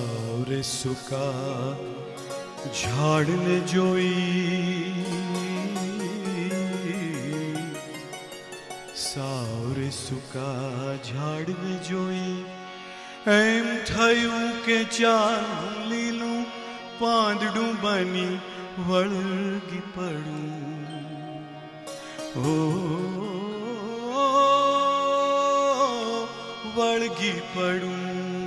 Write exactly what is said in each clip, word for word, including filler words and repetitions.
सावरे सुका झाड़ने जोई, सावरे सुका झाड़ने जोई, एम थयूं के चालू लीलू પાંદડું બની વળગી પડું, ઓ વળગી પડું.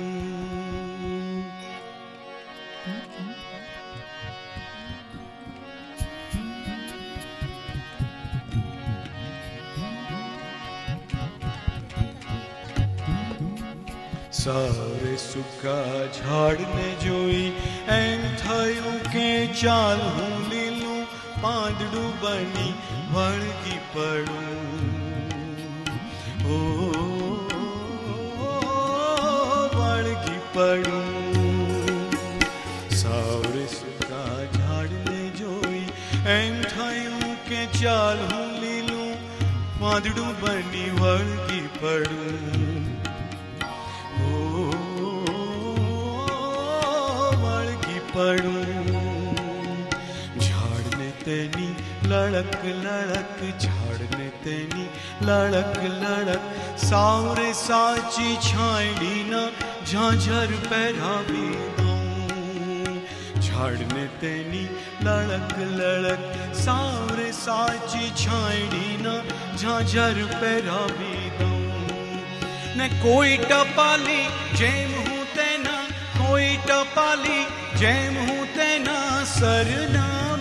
सारे सुका झाड़ने जोई, एम थयूं के चालू लीलू પાંદડું बनी वळगी पड़ूं, ओ वळगी पड़ूं. सारे सुका झाड़ने जोई, एम थयूं के चालू लीलू પાંદડું बनी वळगी पड़ूं, झाड़ने तेनी लड़क लड़क, झाड़ने तेनी लड़क लड़क, सावरे साची छायड़ी न झांझर पहरावी दूं. झाड़ने तेनी लड़क लड़क, सावरे साची छायड़ी न झांझर पहरावी दूं. ने कोई टपाली जेम हूँ तेना, कोई टपाली जेम हूँ तेना सरना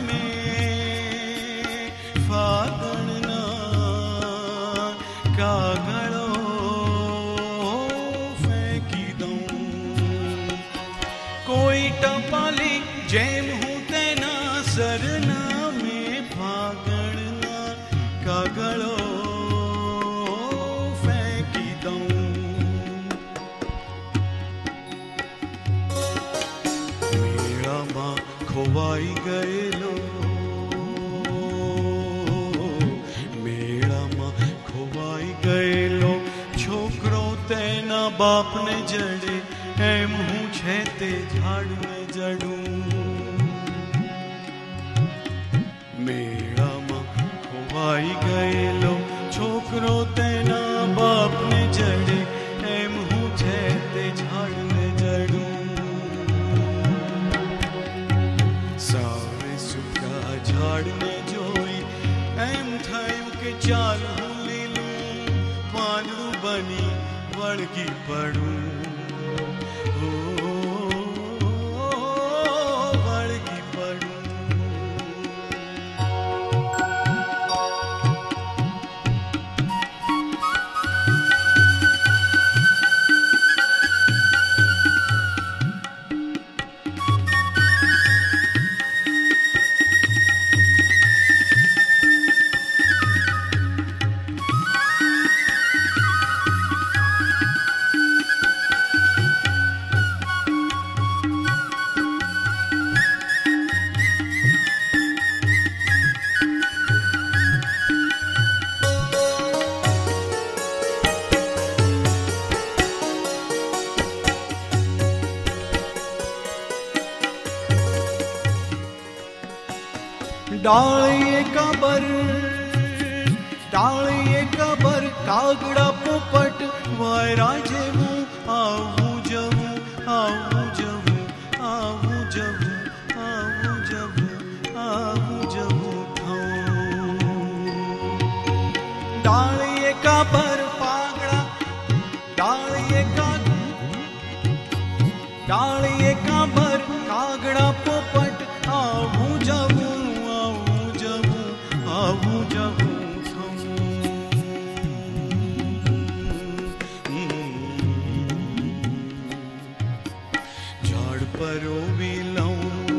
में फागणना कागड़ो फेंकी दूं. कोई टपाली जेम हूँ तेना सरना में फागणना कागड़ो फेंकी दूं. खोवाई गયેલો, મેળામાં ખોવાઈ ગયેલો છોકરો તેના બાપને જડે, એમ હું છે તે ઝાડને જડું. મેળામાં ખોવાઈ ગયેલો છોકરો તેના બાપને જડે, એમ હું છે તે ઝાડને જડું. सारे सुका झाड़ने जोई, एम थयूं के चालू लीलू પાંદડું बनी वळगी पड़ूं, ओ वळगी पड़ूं. डालिए कबर, डालिए कबर, कागड़ा पोपट वायरा जेवू, आवू जवू, आवू जवू, आवू जवू, आवू जवू, आवू जवू खाऊं. डालिए कबर पागड़ा, डालिए का, डालिए कबर कागड़ा पोपट, आवू जवू, आवू जवू खाऊं. झाड़ परोवी लाऊं,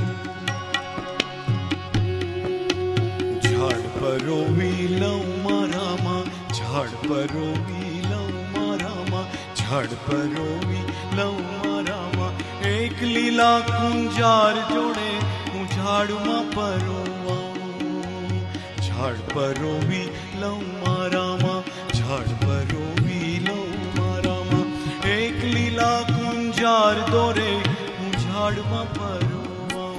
झाड़ परोवी लाऊं मारा माँ, झाड़ परोवी लाऊं मारा माँ, झाड़ परोवी लाऊं मारा माँ. एक लीला कुंजार जोड़े हूँ झाड़ माँ परोवा, झाड़ परोवी लऊं मारा माँ, झाड़ परोवी लऊं मारा माँ. एक लीला कुंज કુંજાર દોરે હું ઝાડમાં પરવાઉં.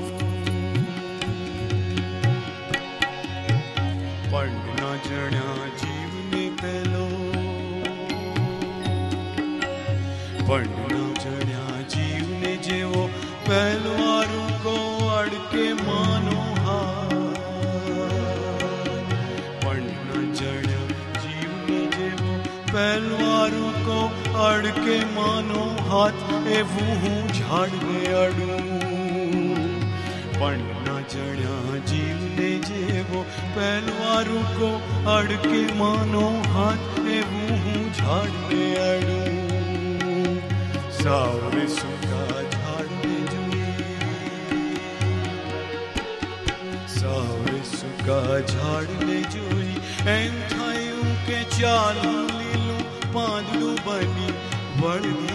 પણ ના જણ્યા જીવને પેલો, પણ ના જણ્યા જીવને જેવો પહેલો આરુકો અડકે માનો હાથ. પણ ન જણ્યા જીવને જેવો પહેલો આરુકો અડકે માનો હાથ, એવું હું ઝાડને અડું. પણ ન જણ્યા જીવને જેવો પહેલો આરુકો અડકે માનો હાથ, એવું હું ઝાડને અડું. સાવરે સૂકા ઝાડને જોઈ, સાવરે સૂકા ઝાડને જોઈ એમ થયું કે ચાલો લીલું પાંદડું બની વળગી